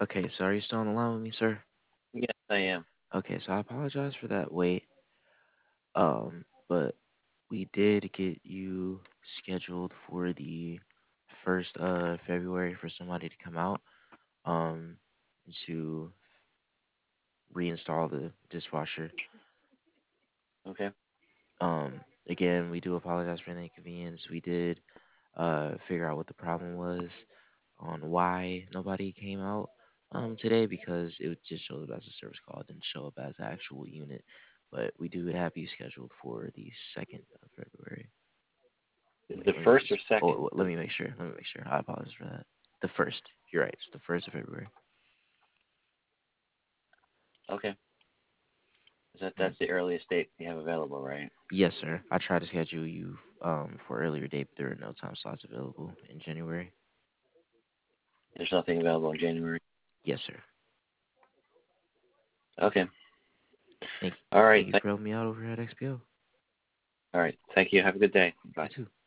Okay, so are you still on the line with me, sir? Yes, I am. Okay, so I apologize for that wait. But we did get you scheduled for the 1st of February for somebody to come out um to reinstall the dishwasher. Okay. Again, we do apologize for the inconvenience. We did figure out what the problem was on why nobody came out today because it just showed up as a service call. It didn't show up as an actual unit. But we do have you scheduled for the 2nd of February. The Let me first or just. second? Oh, let me make sure. Let me make sure. I apologize for that. The first. You're right. It's the 1st of February. Okay. Mm. That's the earliest date you have available, right? Yes, sir. I tried to schedule you for earlier date, but there are no time slots available in January. There's nothing available in January. Yes, sir. Okay. Thank All thank right. you for helping me out over here at XPO. All right. Thank you. Have a good day. You Bye. too.